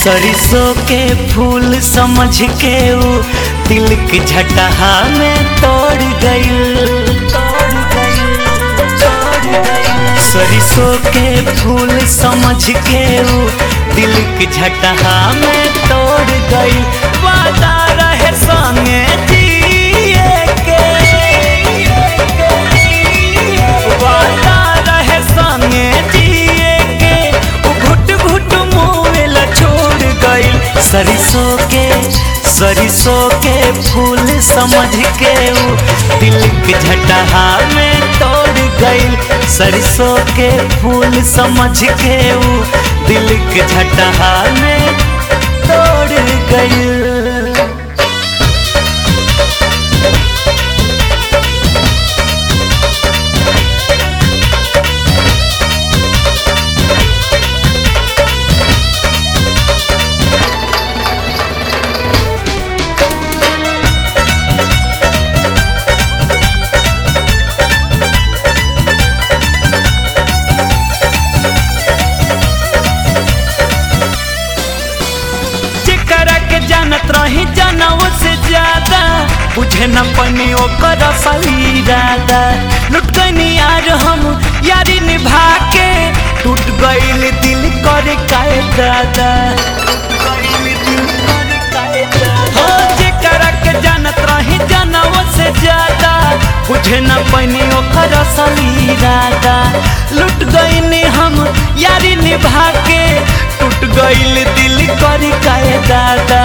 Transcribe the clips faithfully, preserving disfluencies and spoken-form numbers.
सरसों के फूल समझ के वो दिल के झटहा में तोड़ गई तोड़ गई तोड़ गई। सरसों के फूल समझ के वो दिल के झटहा में तोड़ गई। वादा रहे संगे जिए के, वादा रहे संगे जिए के, वो घुट घुट मुँह छोड़ गई। सरसों के सरसों के फूल समझ के वो दिल के झटहा में तोड़ गई। सरसों के फूल समझ के वो दिल के झटहा में तोड़ गई। जानत रही जानव से ज्यादा बुझे न पनी ओकर असल इरादा। लुट गई यार हम यारी निभा के, टूट गईल दिल करे काहे दादा। हो जेकरा के जानत रही जानव से ज्यादा बुझे न पनी ओकर असल इरादा। लुट गई हम यारी निभा के, टूट गईल दिल करी काहे दादा।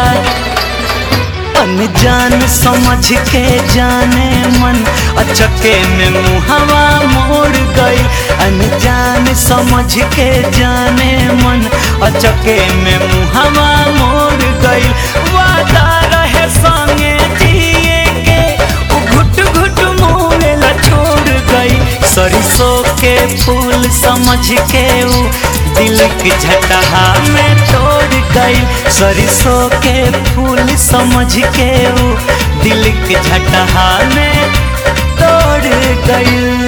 अनजान समझ के जाने मन अचके में मुहवा मोड़ गई। अनजान समझ के जाने मन अचके में मुहवा मोड़ गई। वादा रहे संगे जिए के, वो घुट घुट मुँह छोड़ गई। सरसों के फूल समझ के वो दिल के झटहा में तोड़ गई। सरसों के फूल समझ के वो दिल के झटहा में तोड़ गई।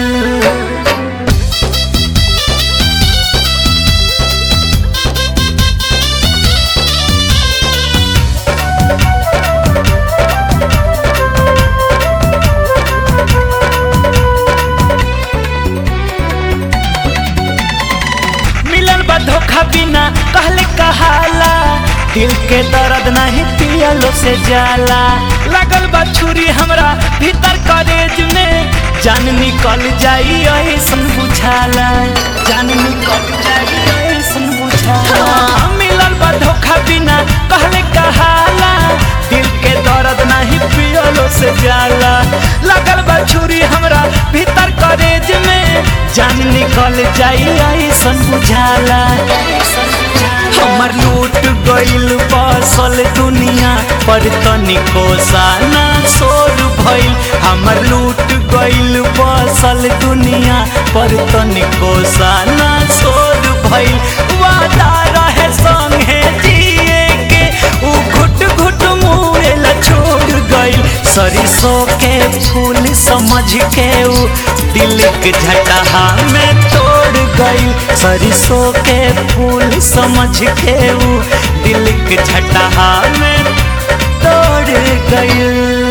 धोखा बिना कहले कहाला, दिल के दर्द नहीं पियलो से जाला। लगल बा छुरी हमरा भीतर करेज में, जान निकल जाई ऐसन बुझाला, जान निकल जाई ऐसन बुझाला। हाँ, मिलल बा धोखा बिना कहले कहाला, दिल के दर्द नहीं पियलो से जाला। लगल बा छुरी हमरा भीतर करेज में, जान निकल जाई ऐसन बुझाला। हमर लूट गईल बसल दुनिया पर तनिको साना सोर भइल। हमर लूट गईल बसल दुनिया पर तनिको साना सोर भइल। वादा रहे संगे जिए के, उ घुट घुट मुँह छोड़ गईल। सरसों के फूल समझ के वो दिल के झटहा में तोड़ गई। सरसों के फूल समझ के वो दिल के झटहा में तोड़ गई।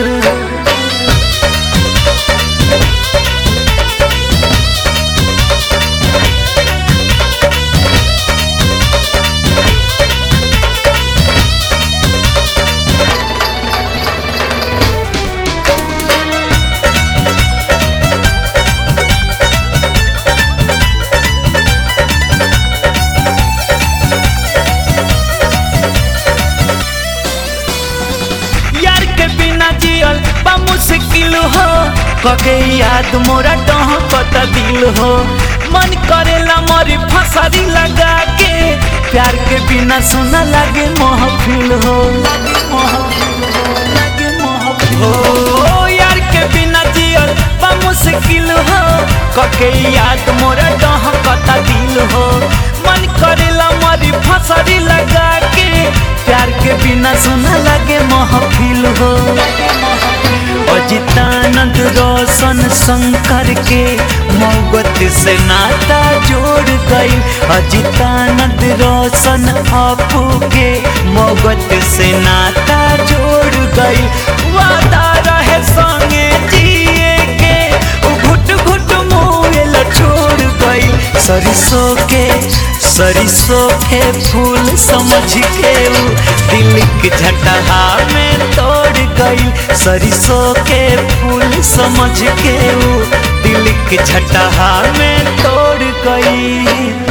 मुश्किल हो कके याद मोरा डह पता दिल हो। मन करेला मोरी फसरी लगा के, प्यार के बिना सुना लगे महफिल हो, लगे महफिल हो। यार के बिना जियल बा मुश्किल हो कके याद मोरा डह पता दिल हो। मन करेला मोरी फसरी लगा के, प्यार के बिना सुना लगे महफिल हो। अजिताना अजितानंद रोशन शंकर के मोहब्बत से नाता जोड़ गई। अजितानंद रोशन अपू के मोहब्बत से नाता जोड़ गई। वादा रहे संगे जिए के घुट घुट मुँह छोड़ गई। सरसों के सरसों के फूल समझ के वो दिल के झटहा में तोड़ गई। सरसों के फूल समझ के वो दिल के झटहा में तोड़ गई।